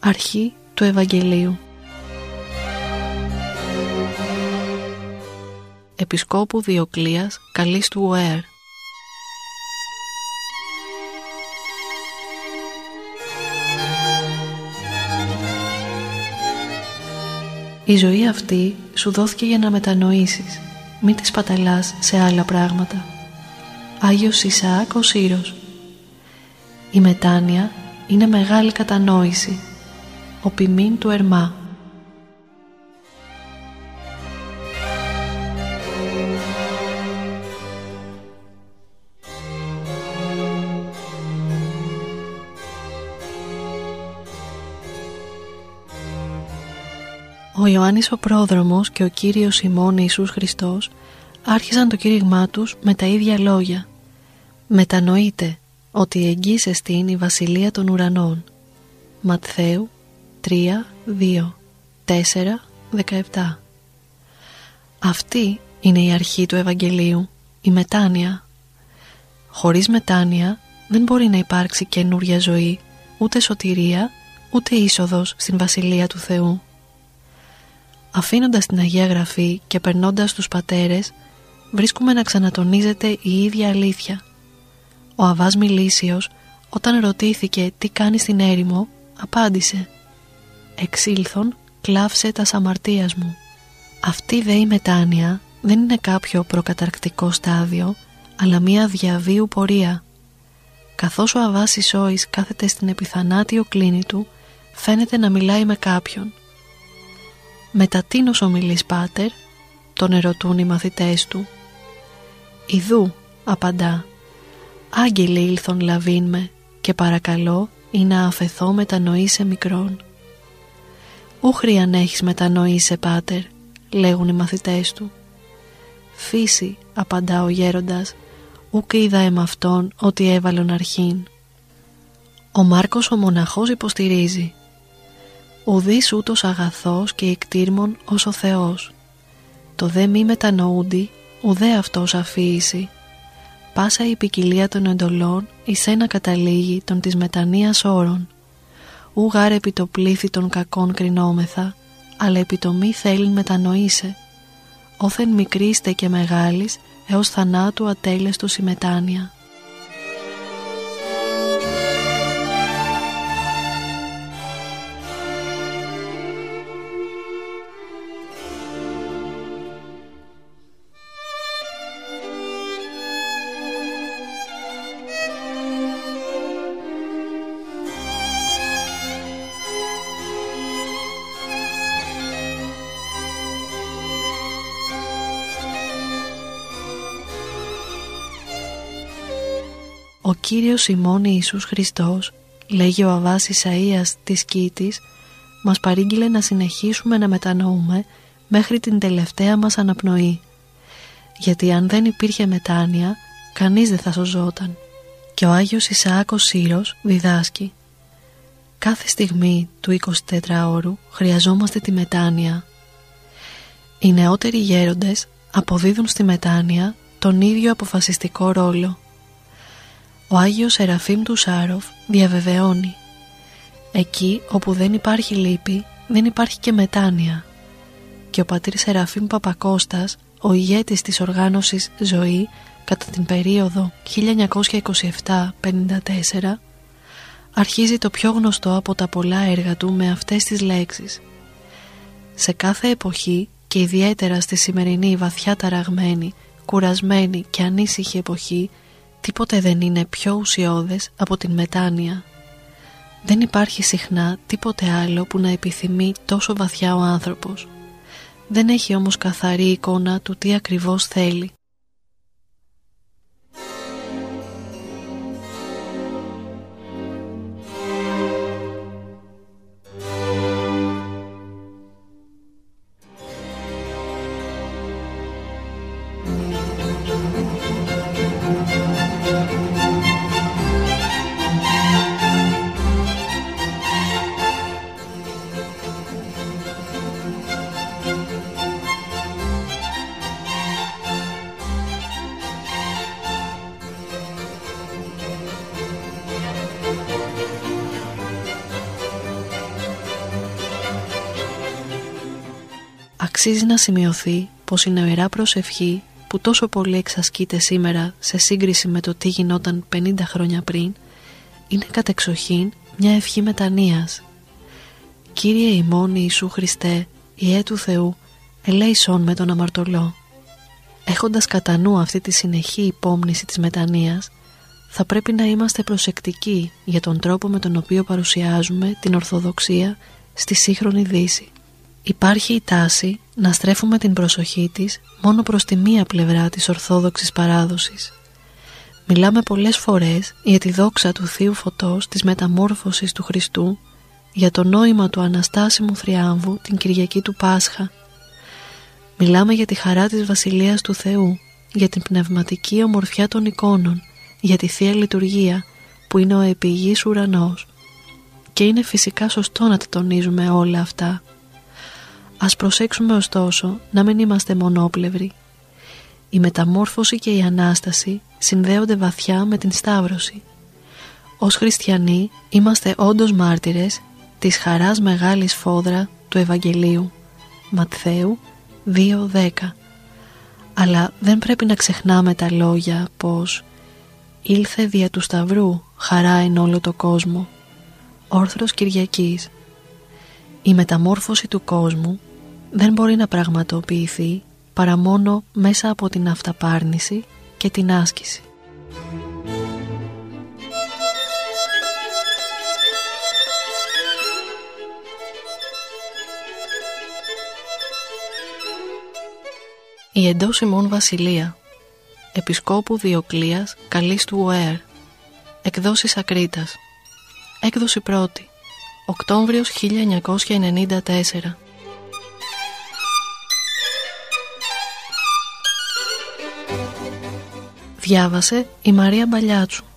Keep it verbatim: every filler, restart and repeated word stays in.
Αρχή του Ευαγγελίου. Επισκόπου Διοκλείας Καλλίστου Οέαρ. Η ζωή αυτή σου δόθηκε για να μετανοήσεις, μην τη σπαταλάς σε άλλα πράγματα. Άγιος Ισαάκ ο Σύρος. Η μετάνοια είναι μεγάλη κατανόηση, ο ποιμήν του Ερμά. Ο Ιωάννης ο Πρόδρομος και ο Κύριος ημών Ιησούς Χριστός άρχισαν το κήρυγμά τους με τα ίδια λόγια. Μετανοείτε ότι εγγύς εστίν η βασιλεία των ουρανών. Ματθαίου τρία, δύο, τέσσερα, δεκαεπτά. Αυτή είναι η αρχή του Ευαγγελίου, η μετάνοια. Χωρίς μετάνοια δεν μπορεί να υπάρξει καινούρια ζωή, ούτε σωτηρία, ούτε είσοδος στην βασιλεία του Θεού. Αφήνοντας την Αγία Γραφή και περνώντας τους πατέρες, βρίσκουμε να ξανατονίζεται η ίδια αλήθεια. Ο Αββάς Μιλήσιος, όταν ρωτήθηκε τι κάνει στην έρημο, απάντησε «Εξήλθον, κλάψε τας αμαρτίας μου». Αυτή δε η μετάνοια δεν είναι κάποιο προκαταρκτικό στάδιο, αλλά μία διαβίου πορεία. Καθώς ο Αββάς Ισόης κάθεται στην επιθανάτιο κλίνη του, φαίνεται να μιλάει με κάποιον. «Μετά τίνος ομιλείς, πάτερ?» τον ερωτούν οι μαθητές του. «Ιδού», απαντά, «άγγελοι ήλθον λαβήν με και παρακαλώ ή να αφεθώ μετανοήσε μικρόν». «Ούχρη αν έχεις μετανοήσε, πάτερ», λέγουν οι μαθητές του. «Φύση», απαντά ο γέροντας, «ουκ είδα εμ' αυτόν ότι έβαλον αρχήν». Ο Μάρκος ο μοναχός υποστηρίζει «Ουδείς ούτως αγαθός και εκτήρμον ως ο Θεός. Το δε μη μετανοούντι, ουδέ αυτός αφίηση. Πάσα η ποικιλία των εντολών εις ένα καταλήγει των της μετανοίας όρων. Ου γάρ επί το πλήθη των κακών κρινόμεθα, αλλά επί το μη θέλειν μετανοήσε. Όθεν μικρήστε και μεγάλης, έως θανάτου ατέλεστος η μετάνοια». Ο Κύριος ημών Ιησούς Χριστός, λέγει ο Αββάς Ισαΐας της Κήτης, μας παρήγγειλε να συνεχίσουμε να μετανοούμε μέχρι την τελευταία μας αναπνοή. Γιατί αν δεν υπήρχε μετάνοια, κανείς δεν θα σωζόταν. Και ο Άγιος Ισαάκ ο Σύρος διδάσκει «Κάθε στιγμή του εικοσιτετράωρου χρειαζόμαστε τη μετάνοια». Οι νεότεροι γέροντες αποδίδουν στη μετάνοια τον ίδιο αποφασιστικό ρόλο. Ο Άγιος Σεραφείμ του Σάροφ διαβεβαιώνει «Εκεί όπου δεν υπάρχει λύπη, δεν υπάρχει και μετάνοια». Και ο πατήρ Σεραφείμ Παπακώστας, ο ηγέτης της οργάνωσης Ζωή κατά την περίοδο χίλια εννιακόσια είκοσι επτά με πενήντα τέσσερα, αρχίζει το πιο γνωστό από τα πολλά έργα του με αυτές τις λέξεις «Σε κάθε εποχή και ιδιαίτερα στη σημερινή βαθιά ταραγμένη, κουρασμένη και ανήσυχη εποχή, τίποτε δεν είναι πιο ουσιώδες από την μετάνοια. Δεν υπάρχει συχνά τίποτε άλλο που να επιθυμεί τόσο βαθιά ο άνθρωπος. Δεν έχει όμως καθαρή εικόνα του τι ακριβώς θέλει. Αξίζει να σημειωθεί πως η νοερά προσευχή που τόσο πολύ εξασκείται σήμερα σε σύγκριση με το τι γινόταν πενήντα χρόνια πριν, είναι κατεξοχήν μια ευχή μετανοίας. Κύριε ημών Ιησού Χριστέ, Υιέ του Θεού, ελέησον με τον αμαρτωλό. Έχοντας κατά νου αυτή τη συνεχή υπόμνηση της μετανοίας, θα πρέπει να είμαστε προσεκτικοί για τον τρόπο με τον οποίο παρουσιάζουμε την Ορθοδοξία στη σύγχρονη Δύση. Υπάρχει η τάση να στρέφουμε την προσοχή της μόνο προς τη μία πλευρά της Ορθόδοξης παράδοσης. Μιλάμε πολλές φορές για τη δόξα του Θείου Φωτός της μεταμόρφωσης του Χριστού, για το νόημα του Αναστάσιμου Θριάμβου την Κυριακή του Πάσχα. Μιλάμε για τη χαρά της Βασιλείας του Θεού, για την πνευματική ομορφιά των εικόνων, για τη Θεία Λειτουργία που είναι ο επιγής ουρανός. Και είναι φυσικά σωστό να τα τονίζουμε όλα αυτά. Ας προσέξουμε ωστόσο να μην είμαστε μονόπλευροι. Η μεταμόρφωση και η Ανάσταση συνδέονται βαθιά με την Σταύρωση. Ως χριστιανοί είμαστε όντως μάρτυρες της χαράς μεγάλης φόδρα του Ευαγγελίου, Ματθαίου δύο δέκα. Αλλά δεν πρέπει να ξεχνάμε τα λόγια πως «Ήλθε δια του Σταυρού χαρά εν όλο το κόσμο», όρθρος Κυριακής. Η μεταμόρφωση του κόσμου δεν μπορεί να πραγματοποιηθεί παρά μόνο μέσα από την αυταπάρνηση και την άσκηση. Η εντός ημών Βασιλεία, Επισκόπου Διοκλείας Καλλίστου Οέρ, εκδόσεις Ακρίτας, έκδοση πρώτη, Οκτώβριος χίλια εννιακόσια ενενήντα τέσσερα. Διάβασε η Μαρία Μπαλιάτσου.